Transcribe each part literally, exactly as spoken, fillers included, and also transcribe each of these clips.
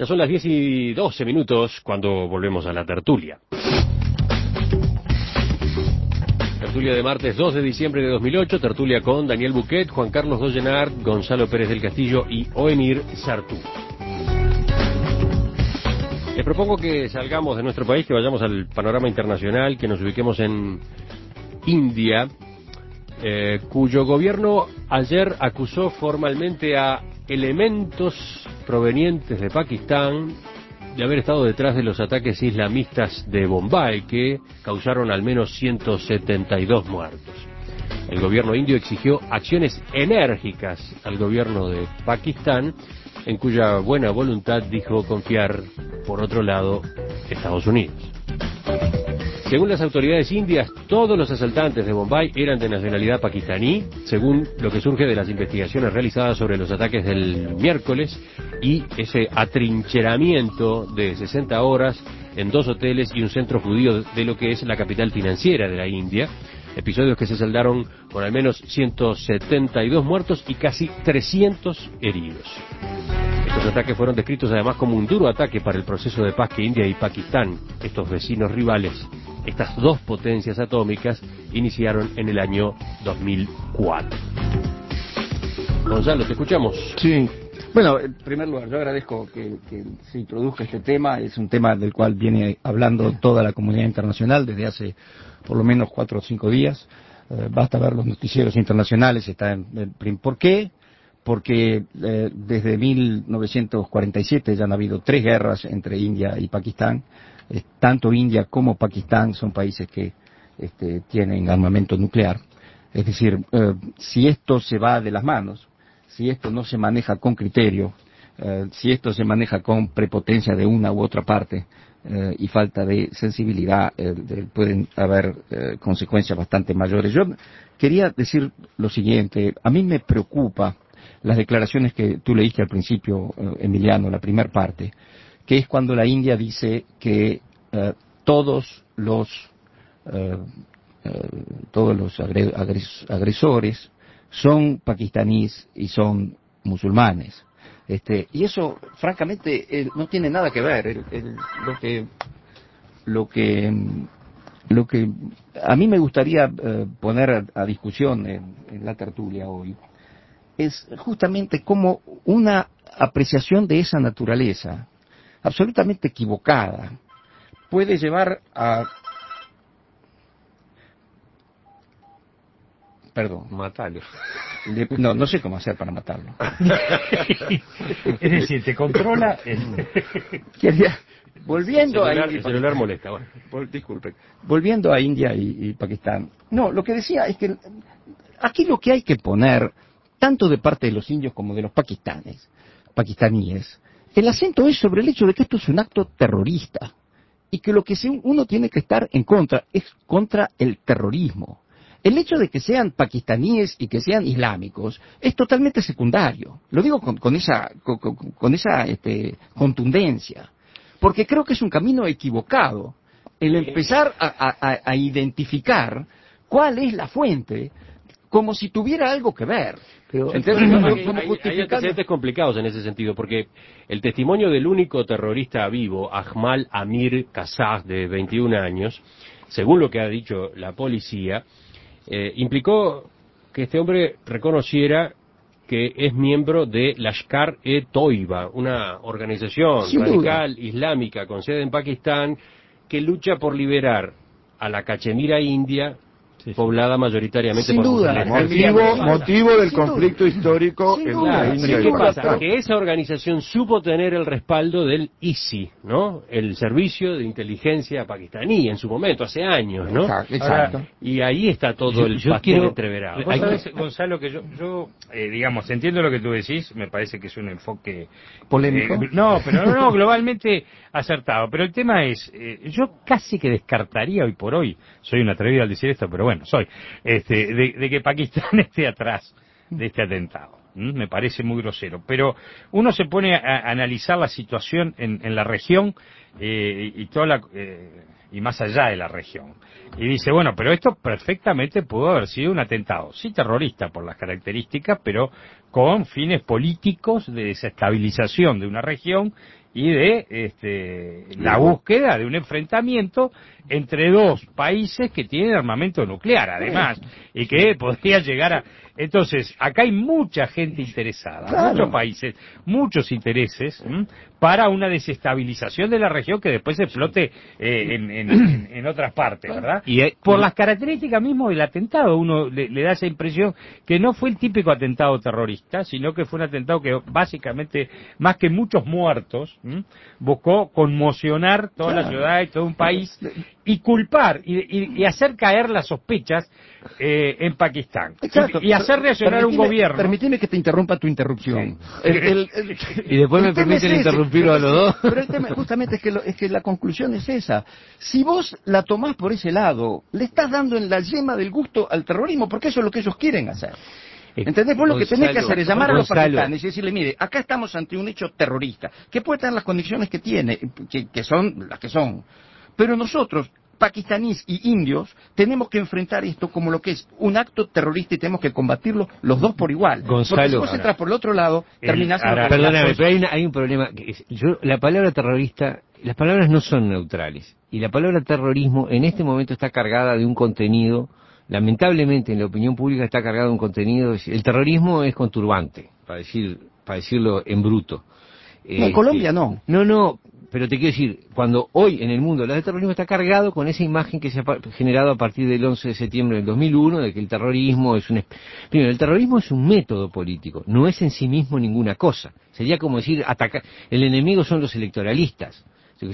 Ya son las diez y doce minutos cuando volvemos a la tertulia. Tertulia de martes dos de diciembre de dos mil ocho, tertulia con Daniel Buquet, Juan Carlos Dollenard, Gonzalo Pérez del Castillo y Oemir Sartú. Les propongo que salgamos de nuestro país, que vayamos al panorama internacional, que nos ubiquemos en India, eh, cuyo gobierno ayer acusó formalmente a elementos provenientes de Pakistán de haber estado detrás de los ataques islamistas de Bombay, que causaron al menos ciento setenta y dos muertos. El gobierno indio exigió acciones enérgicas al gobierno de Pakistán, en cuya buena voluntad dijo confiar, por otro lado, Estados Unidos. Según las autoridades indias, todos los asaltantes de Bombay eran de nacionalidad pakistaní, según lo que surge de las investigaciones realizadas sobre los ataques del miércoles y ese atrincheramiento de sesenta horas en dos hoteles y un centro judío de lo que es la capital financiera de la India. Episodios que se saldaron con al menos ciento setenta y dos muertos y casi trescientos heridos. Estos ataques fueron descritos además como un duro ataque para el proceso de paz que India y Pakistán, estos vecinos rivales, estas dos potencias atómicas, iniciaron en el año dos mil cuatro. Gonzalo, te escuchamos. Sí. Bueno, en primer lugar, yo agradezco que, que se introduzca este tema. Es un tema del cual viene hablando toda la comunidad internacional desde hace por lo menos cuatro o cinco días. Eh, basta ver los noticieros internacionales. Está en, en, ¿Por qué? Porque eh, desde mil novecientos cuarenta y siete ya han habido tres guerras entre India y Pakistán. Eh, tanto India como Pakistán son países que este, tienen armamento nuclear. Es decir, eh, si esto se va de las manos, si esto no se maneja con criterio, eh, si esto se maneja con prepotencia de una u otra parte eh, y falta de sensibilidad, eh, de, pueden haber eh, consecuencias bastante mayores. Yo quería decir lo siguiente: a mí me preocupa las declaraciones que tú leíste al principio, eh, Emiliano, la primera parte, que es cuando la India dice que eh, todos los eh, eh, todos los agre- agres- agresores son pakistaníes y son musulmanes. Este, y eso, francamente, eh, no tiene nada que ver. El, el, lo que lo que lo que a mí me gustaría eh, poner a, a discusión en, en la tertulia hoy es justamente cómo una apreciación de esa naturaleza, absolutamente equivocada, puede llevar a... Perdón. Matarlo. Le, no, no sé cómo hacer para matarlo. Es decir, te controla... Quería, volviendo el celular, a India... El celular molesta, bueno. Vol, disculpe. Volviendo a India y, y Pakistán. No, lo que decía es que aquí lo que hay que poner, tanto de parte de los indios como de los pakistanes, pakistaníes, el acento es sobre el hecho de que esto es un acto terrorista y que lo que uno tiene que estar en contra es contra el terrorismo. El hecho de que sean pakistaníes y que sean islámicos es totalmente secundario. Lo digo con, con esa, con, con esa este, contundencia, porque creo que es un camino equivocado el empezar a, a, a identificar cuál es la fuente como si tuviera algo que ver. Pero entonces, no, hay, hay, hay antecedentes complicados en ese sentido, porque el testimonio del único terrorista vivo, Ahmad Amir Kazaj, de veintiún años, según lo que ha dicho la policía, eh, implicó que este hombre reconociera que es miembro de Lashkar-e-Toiba, una organización Sin radical duda. islámica con sede en Pakistán que lucha por liberar a la Cachemira india, sí, sí, poblada mayoritariamente sin por duda. Motivo, motivo del sin conflicto duda. histórico Sin entre duda. la India ¿Qué y pasa? Pakistán. Que esa organización supo tener el respaldo del I S I, ¿no? El Servicio de Inteligencia Pakistaní en su momento, hace años, ¿no? Exacto. exacto. Ahora, Y ahí está todo yo, el yo pastel quiero, entreverado. Vos sabés, Gonzalo, que yo, yo eh, digamos, entiendo lo que tú decís, me parece que es un enfoque... ¿Polémico? Eh, no, pero no, no, globalmente acertado. Pero el tema es, eh, yo casi que descartaría hoy por hoy, soy un atrevido al decir esto, pero bueno, soy, este, de, de que Pakistán esté atrás de este atentado. ¿Mm? Me parece muy grosero. Pero uno se pone a, a analizar la situación en, en la región eh, y, y toda la... Eh, y más allá de la región. Y dice, bueno, pero esto perfectamente pudo haber sido un atentado, sí terrorista por las características, pero con fines políticos de desestabilización de una región y de este, la búsqueda de un enfrentamiento entre dos países que tienen armamento nuclear, además, y que podría llegar a... Entonces, acá hay mucha gente interesada, claro. muchos países, muchos intereses, ¿m? para una desestabilización de la región que después explote eh, en, en, en, en otras partes, ¿verdad? Y hay, Por y... las características mismo del atentado, uno le, le da esa impresión que no fue el típico atentado terrorista, sino que fue un atentado que básicamente, más que muchos muertos, ¿m? buscó conmocionar toda claro. la ciudad y todo un país y culpar y, y, y hacer caer las sospechas eh, en Pakistán. Exacto. Y, y hacer reaccionar un gobierno. Permitime que te interrumpa tu interrupción. Sí. El, el, el, y después me permiten interrumpirlo a los dos. Pero el tema justamente es que, lo, es que la conclusión es esa. Si vos la tomás por ese lado, le estás dando en la yema del gusto al terrorismo, porque eso es lo que ellos quieren hacer. ¿Entendés? Vos lo que tenés que hacer es llamar a los pakistaníes y decirle, mire, acá estamos ante un hecho terrorista, que puede tener las condiciones que tiene, que, que son las que son. Pero nosotros, pakistaníes y indios, tenemos que enfrentar esto como lo que es un acto terrorista y tenemos que combatirlo los dos por igual. Gonzalo, porque si vos entras por el otro lado, terminás... Ahora, perdóname, pero hay, una, hay un problema. Que es, yo, la palabra terrorista, las palabras no son neutrales. Y la palabra terrorismo en este momento está cargada de un contenido, lamentablemente en la opinión pública está cargado de un contenido... El terrorismo es conturbante, para, decir, para decirlo en bruto. No, en eh, Colombia no. No, no... Pero te quiero decir, cuando hoy en el mundo hablas de terrorismo está cargado con esa imagen que se ha generado a partir del once de septiembre del dos mil uno, de que el terrorismo es un... Primero, el terrorismo es un método político, no es en sí mismo ninguna cosa. Sería como decir, atacar... el enemigo son los electoralistas.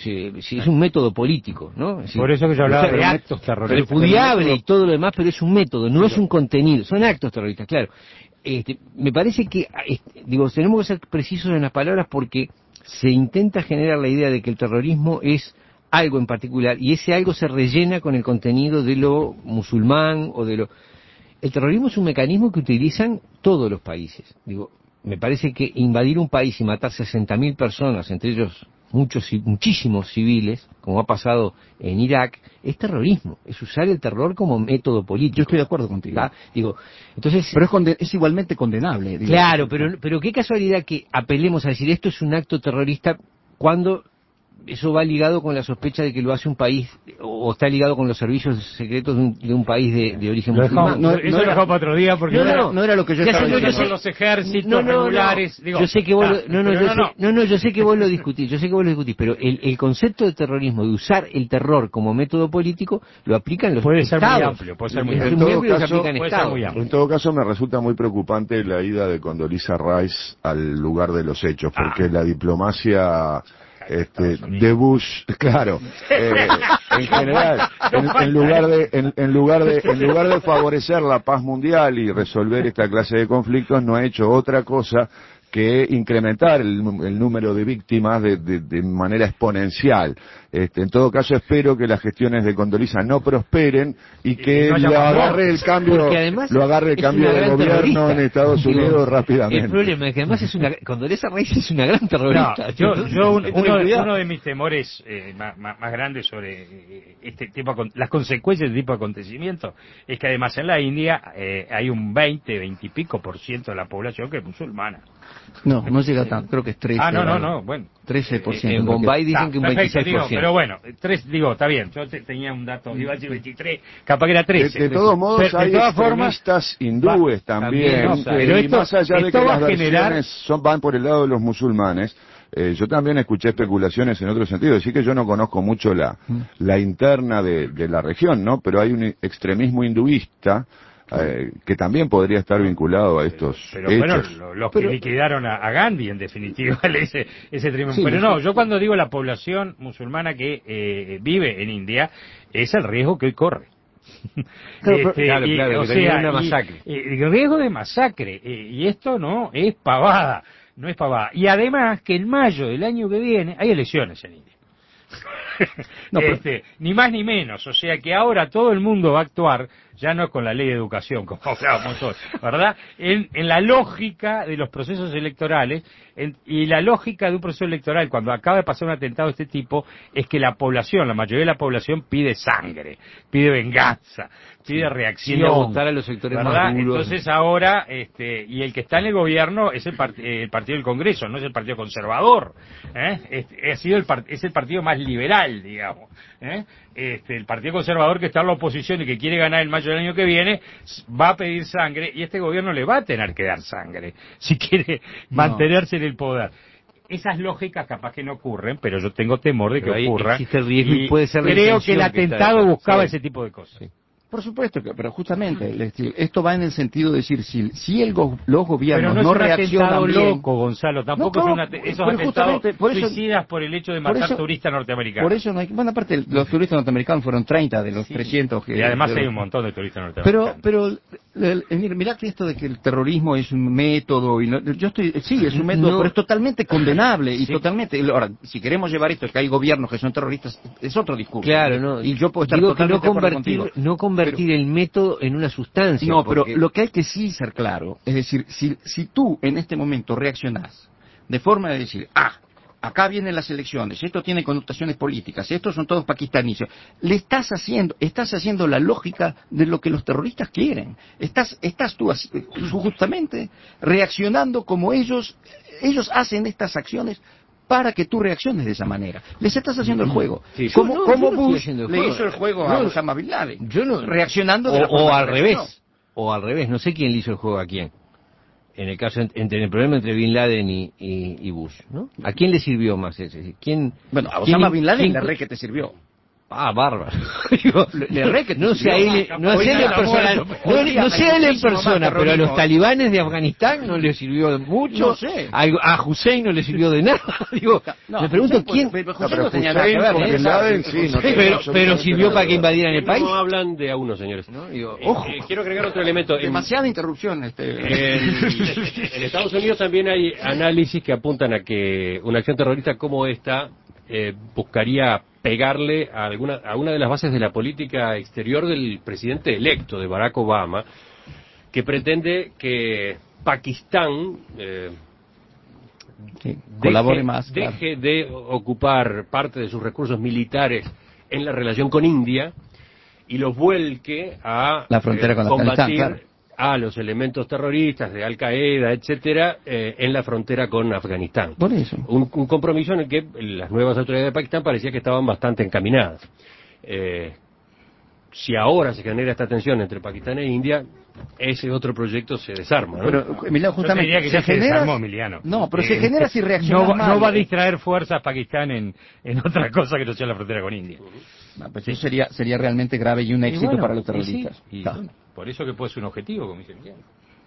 Si es un método político, ¿no? Es decir, por eso que yo hablaba de actos terroristas. Repudiable y todo lo demás, pero es un método, no es un contenido. Son actos terroristas, claro. Este, me parece que, este, digo, tenemos que ser precisos en las palabras porque se intenta generar la idea de que el terrorismo es algo en particular y ese algo se rellena con el contenido de lo musulmán o de lo... El terrorismo es un mecanismo que utilizan todos los países. Digo, me parece que invadir un país y matar sesenta mil personas, entre ellos muchos, muchísimos civiles, como ha pasado en Irak, es terrorismo, es usar el terror como método político. Yo estoy de acuerdo contigo. ¿Tá? Digo, entonces, pero es, conde es igualmente condenable. Digo. Claro, pero, pero qué casualidad que apelemos a decir esto es un acto terrorista cuando eso va ligado con la sospecha de que lo hace un país, o está ligado con los servicios secretos de un, de un país de, de origen musulmán. No, no, eso no lo dejó para otro día porque no, no, no, no era lo que yo estaba diciendo. Son los ejércitos no, no, regulares. No, digo, yo sé que vos ah, lo, no, no, yo no, sé, no. no, no, yo sé que vos lo discutís, yo sé que vos lo discutís, pero el, el concepto de terrorismo, de usar el terror como método político, lo aplican los puede estados. Ser muy amplio, puede ser muy en amplio. Todo caso, se aplica en, puede ser muy amplio. En todo caso, me resulta muy preocupante la ida de Condoleezza Rice al lugar de los hechos, porque ah. la diplomacia... Este, de Bush, claro, eh, en general, en, en lugar de, en, en lugar de, en lugar de favorecer la paz mundial y resolver esta clase de conflictos, no ha hecho otra cosa que incrementar el, el número de víctimas de, de, de manera exponencial. Este, en todo caso, espero que las gestiones de Condoleezza no prosperen y que no lo agarre el cambio, lo agarre el cambio de gobierno terrorista. En Estados Unidos Digo, rápidamente. El problema es que además es una, Condoleezza Rice es una gran terrorista. No, yo, yo un, uno, de, uno de mis temores eh, más, más, más grandes sobre eh, este tipo, las consecuencias de este tipo de acontecimientos es que además en la India eh, hay un veinte, veinte y pico por ciento de la población que es musulmana. No, no llega tanto, creo que es trece. Ah, no, no, no, bueno. trece por ciento. En Bombay dicen que un veintiséis por ciento. Digo, pero bueno, tres, digo, está bien, yo te, tenía un dato, iba a decir veintitrés, capaz que era trece. De, de todos modos, pero, hay de todas extremistas formas, hindúes va, también, también no, pero y esto, más allá de que las versiones generar... son, van por el lado de los musulmanes, eh, yo también escuché especulaciones en otro sentido, decir que yo no conozco mucho la, la interna de, de la región, ¿no? Pero hay un extremismo hinduista Eh, que también podría estar vinculado a estos pero hechos. bueno, lo, los pero, que liquidaron a, a Gandhi en definitiva ese, ese tremendo sí, pero no, yo cuando digo la población musulmana que eh, vive en India es el riesgo que hoy corre. Claro, este, claro, y, claro, o sea, una masacre. Y, y, el riesgo de masacre eh, y esto no es pavada, no es pavada, y además que en mayo del año que viene hay elecciones en India. No, pero... este, ni más ni menos, o sea que ahora todo el mundo va a actuar ya no con la ley de educación, como hablábamos hoy, ¿verdad? En, en la lógica de los procesos electorales, en, y la lógica de un proceso electoral, cuando acaba de pasar un atentado de este tipo, es que la población, la mayoría de la población pide sangre, pide venganza, pide reacción. Tiende a gustar a los sectores ¿verdad? más duros. Entonces ahora, este, y el que está en el gobierno es el, part, eh, el partido del Congreso, no es el partido conservador, ¿eh? Este, ha sido el part, es el partido más liberal, digamos, ¿eh? Este, el partido conservador que está en la oposición y que quiere ganar el mayo del año que viene, va a pedir sangre, y este gobierno le va a tener que dar sangre, si quiere mantenerse no. en el poder. Esas lógicas capaz que no ocurren, pero yo tengo temor de que ocurra. Existe el riesgo y, y puede ser creo que el atentado que buscaba sí. ese tipo de cosas. Sí. Por supuesto, que, pero justamente esto va en el sentido de decir, si, si el go, los gobiernos no, no reaccionan bien... Pero loco, Gonzalo, tampoco no, son ate esos atentados por eso, suicidas por el hecho de matar eso, turistas norteamericanos. Por eso no hay... Bueno, aparte, los turistas norteamericanos fueron treinta de los sí. trescientos que... Y además de, hay un montón de turistas norteamericanos. Pero, pero el, el, mirá que esto de que el terrorismo es un método, y no, yo estoy... Sí, es un método, no. pero es totalmente condenable, y sí. totalmente... Ahora, si queremos llevar esto, que hay gobiernos que son terroristas, es otro discurso. Claro, no. Y yo puedo estar Digo totalmente que no convertir, contigo. no convertir pero, el método en una sustancia. No, porque... pero lo que hay que sí ser claro, es decir, si, si tú en este momento reaccionás de forma de decir, ah, acá vienen las elecciones, esto tiene connotaciones políticas, estos son todos pakistaníes, le estás haciendo, estás haciendo la lógica de lo que los terroristas quieren. Estás, estás tú justamente reaccionando como ellos, ellos hacen estas acciones para que tú reacciones de esa manera. Les estás haciendo el juego. Sí, como no, como Bush no le hizo el juego no, a Osama Bin Laden. Yo no, reaccionando de o, la forma o al que revés. O al revés. No sé quién le hizo el juego a quién. En el caso, entre el problema entre Bin Laden y, y, y Bush, ¿no? ¿A quién le sirvió más ese? ¿Quién? Bueno, a Osama Bin Laden le re que te sirvió. Ah, bárbaro. Digo, le, le re que te no sé a él, no, no sé él en persona, no, no sé él en persona, pero a los talibanes de Afganistán no le sirvió mucho. No sé. A, a Hussein no le sirvió de nada. Digo, no, me pregunto Hussein, quién. Pero, pero, no tenía nada que ver, Bin Laden, sí, no pero, pero sirvió para que invadieran el país. No hablan de a uno, señores. ¿No? Digo, ojo. Eh, eh, quiero agregar otro elemento. Demasiada en, interrupción. Este. En, en Estados Unidos también hay análisis que apuntan a que una acción terrorista como esta eh, buscaría pegarle a alguna a una de las bases de la política exterior del presidente electo de Barack Obama, que pretende que Pakistán eh, sí, colabore deje, más, claro. deje de ocupar parte de sus recursos militares en la relación con India y los vuelque a la frontera eh, con combatir claro. a los elementos terroristas de Al Qaeda, etcétera, eh, en la frontera con Afganistán. Por eso. Un, un compromiso en el que las nuevas autoridades de Pakistán parecía que estaban bastante encaminadas. Eh, si ahora se genera esta tensión entre Pakistán e India, ese otro proyecto se desarma, ¿no? Pero, Emiliano, justamente... Yo que se, se genera... desarmó, Emiliano. No, pero eh, se genera si reacciona no, mal. No va a distraer fuerzas Pakistán en, en otra cosa que no sea la frontera con India. No, pues sí. Eso sería, sería realmente grave y un éxito y bueno, para los terroristas. Y sí, y claro. bueno, por eso que puede ser un objetivo, como dice Emiliano.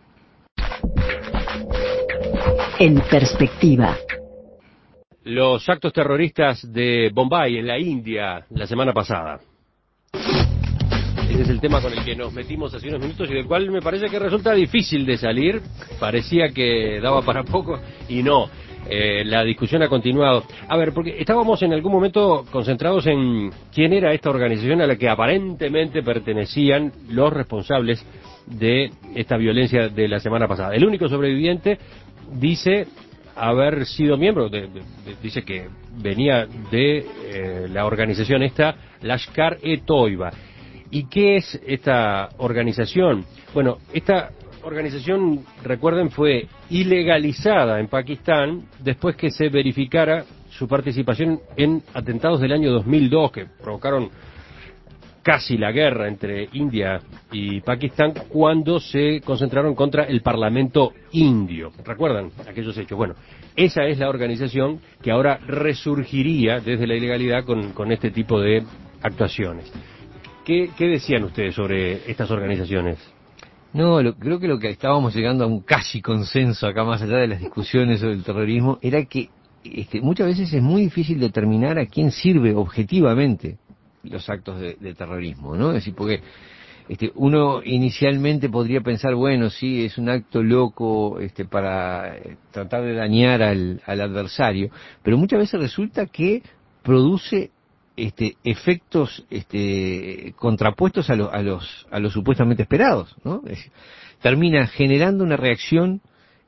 En perspectiva. Los actos terroristas de Bombay, en la India, la semana pasada. Ese es el tema con el que nos metimos hace unos minutos y del cual me parece que resulta difícil de salir. Parecía que daba para poco y no. Eh, la discusión ha continuado. A ver, porque estábamos en algún momento concentrados en quién era esta organización a la que aparentemente pertenecían los responsables de esta violencia de la semana pasada. El único sobreviviente dice haber sido miembro, de, de, de, dice que venía de eh, la organización esta, Lashkar-e-Toiba. ¿Y qué es esta organización? Bueno, esta organización, recuerden, fue ilegalizada en Pakistán después que se verificara su participación en atentados del año dos mil dos que provocaron casi la guerra entre India y Pakistán cuando se concentraron contra el Parlamento indio. ¿Recuerdan aquellos hechos? Bueno, esa es la organización que ahora resurgiría desde la ilegalidad con, con este tipo de actuaciones. ¿Qué, ¿Qué decían ustedes sobre estas organizaciones? No, lo, creo que lo que estábamos llegando a un casi consenso acá, más allá de las discusiones sobre el terrorismo, era que este, muchas veces es muy difícil determinar a quién sirve objetivamente los actos de, de terrorismo, ¿no? Es decir, porque este, uno inicialmente podría pensar, bueno, sí, es un acto loco este, para eh, tratar de dañar al, al adversario, pero muchas veces resulta que produce este, efectos este, contrapuestos a, lo, a, los, a los supuestamente esperados, ¿no? Es, termina generando una reacción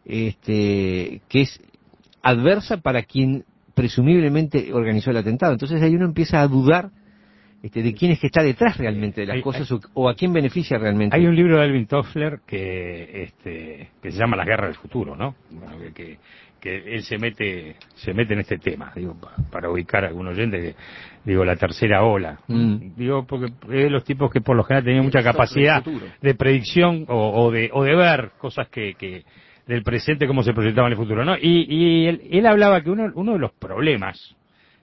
este, que es adversa para quien presumiblemente organizó el atentado. Entonces ahí uno empieza a dudar este, de quién es que está detrás realmente de las hay, cosas hay, o, o a quién beneficia realmente. Hay un libro de Alvin Toffler que este que se llama Las guerras del futuro, ¿no? Bueno, que, que, que él se mete se mete en este tema, digo, pa, para ubicar a algún oyente, que, digo, la tercera ola. Mm. Digo, porque es de los tipos que por lo general tenían mucha capacidad de predicción o, o de o de ver cosas que, que del presente cómo se proyectaban en el futuro, ¿no? Y, y él, él hablaba que uno, uno de los problemas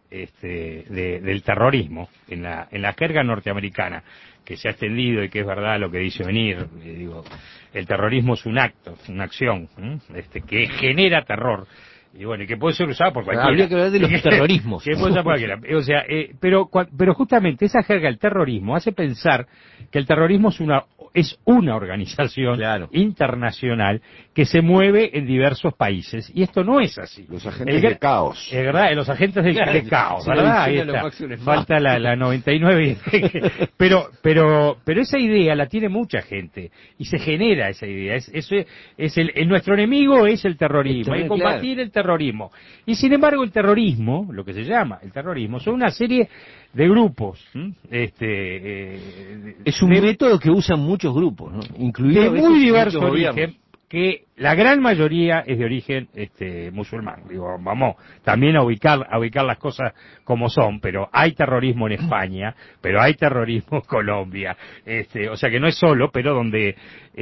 este, de, del terrorismo en la, en la jerga norteamericana, que se ha extendido y que es verdad lo que dice Venir, eh, digo, el terrorismo es un acto, una acción, ¿eh? este, que genera terror. Y bueno, y que puede ser usado por cualquiera. Habría que hablar de los terrorismos. Que puede ser por cualquiera. O sea, eh, pero, pero justamente esa jerga, el terrorismo, hace pensar que el terrorismo es una, es una organización claro. internacional que se mueve en diversos países. Y esto no es así. Los agentes el, de caos. Es verdad, los agentes de, de caos, ¿verdad? Ahí está. Falta la, la noventa y nueve. pero, pero, pero esa idea la tiene mucha gente. Y se genera esa idea. Es, es, es el, el, nuestro enemigo es el terrorismo. Hay que combatir claro. el terrorismo. Y sin embargo el terrorismo, lo que se llama el terrorismo, son una serie de grupos. ¿m? Este, eh, es un de, método que usan muchos grupos, ¿no? Incluido de muy diverso origen, que la gran mayoría es de origen este, musulmán. Digo, vamos también a ubicar, a ubicar las cosas como son, pero hay terrorismo en España, pero hay terrorismo en Colombia, este, o sea que no es solo, pero donde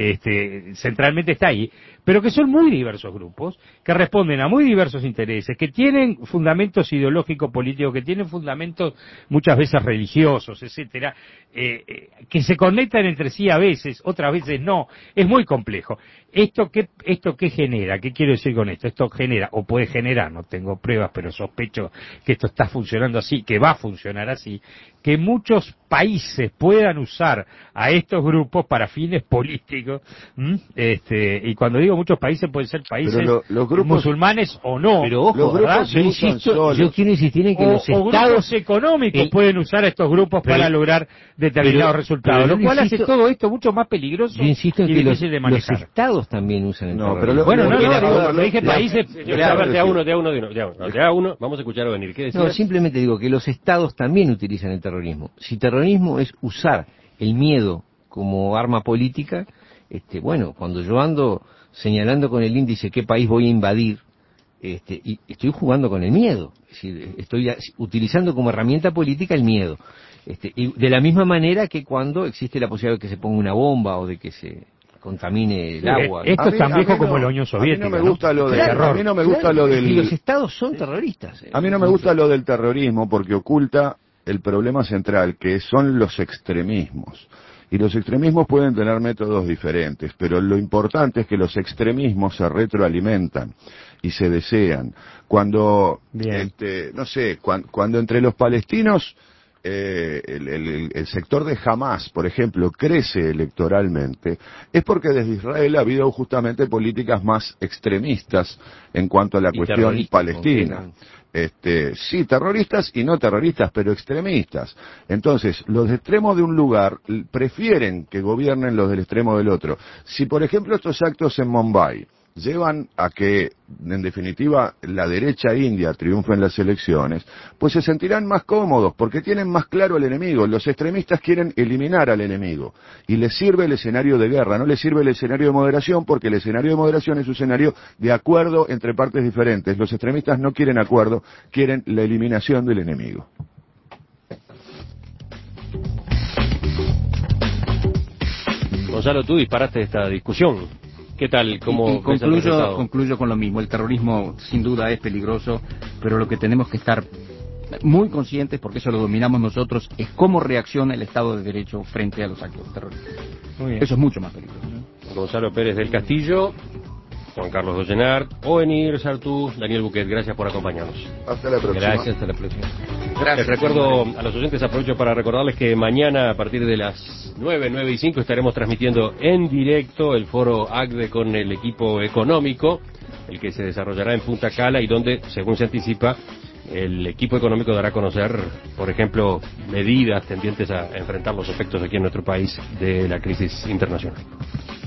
este, centralmente está ahí, pero que son muy diversos grupos, que responden a muy diversos intereses, que tienen fundamentos ideológicos políticos, que tienen fundamentos muchas veces religiosos, etcétera, eh, eh, que se conectan entre sí a veces, otras veces no, es muy complejo. ¿Esto qué, ¿Esto qué genera? ¿Qué quiero decir con esto? Esto genera, o puede generar, no tengo pruebas, pero sospecho que esto está funcionando así, que va a funcionar así, que muchos países puedan usar a estos grupos para fines políticos, ¿m? este y cuando digo muchos países, pueden ser países lo, los grupos, musulmanes o no, pero ojo, los grupos yo, insisto, yo quiero insistir en que o, los o estados grupos económicos el, pueden usar a estos grupos pero, para lograr determinados pero, resultados, pero lo cual insisto, hace todo esto mucho más peligroso yo insisto en y que difícil los, de manejar. Los estados también usan el no, pero lo, bueno, no, no, no, no, no dije países. De a uno, de a uno, de a uno, de a, de a uno, vamos a escuchar a Venir. ¿Qué decías? No, simplemente digo que los estados también utilizan el terrorismo. Si terrorismo es usar el miedo como arma política, este, bueno, cuando yo ando señalando con el índice qué país voy a invadir, este, y estoy jugando con el miedo, es decir, estoy utilizando como herramienta política el miedo. Este, y de la misma manera que cuando existe la posibilidad de que se ponga una bomba o de que se contamine el sí, agua. Esto ¿no? es tan viejo no, como la Unión Soviética. A mí no me gusta ¿no? lo de, claro, a mí no me gusta claro, lo del. Y los estados son terroristas. A mí no me gusta lo del terrorismo porque oculta el problema central, que son los extremismos. Y los extremismos pueden tener métodos diferentes, pero lo importante es que los extremismos se retroalimentan y se desean. Cuando, este, no sé, cuando, cuando entre los palestinos eh, el, el, el sector de Hamás, por ejemplo, crece electoralmente, es porque desde Israel ha habido justamente políticas más extremistas en cuanto a la y cuestión palestina. Este, sí, terroristas y no terroristas, pero extremistas. Entonces, los extremos de un lugar prefieren que gobiernen los del extremo del otro. Si, por ejemplo, estos actos en Mumbai llevan a que, en definitiva, la derecha india triunfe en las elecciones, pues se sentirán más cómodos, porque tienen más claro al enemigo. Los extremistas quieren eliminar al enemigo, y les sirve el escenario de guerra, no les sirve el escenario de moderación, porque el escenario de moderación es un escenario de acuerdo entre partes diferentes. Los extremistas no quieren acuerdo, quieren la eliminación del enemigo. Gonzalo, tú disparaste esta discusión. ¿Qué tal? ¿Cómo y, y concluyo, concluyo con lo mismo. El terrorismo sin duda es peligroso, pero lo que tenemos que estar muy conscientes, porque eso lo dominamos nosotros, es cómo reacciona el Estado de Derecho frente a los actos terroristas. Muy bien. Eso es mucho más peligroso. Gonzalo Pérez del Castillo, Juan Carlos Dollenart, Ovenir Sartú, Daniel Buquet, gracias por acompañarnos. Hasta la próxima. Gracias, hasta la próxima. Gracias. Les recuerdo a los oyentes, aprovecho para recordarles que mañana a partir de las nueve, nueve y cinco estaremos transmitiendo en directo el foro A C D E con el equipo económico, el que se desarrollará en Punta Cala y donde, según se anticipa, el equipo económico dará a conocer, por ejemplo, medidas tendientes a enfrentar los efectos aquí en nuestro país de la crisis internacional.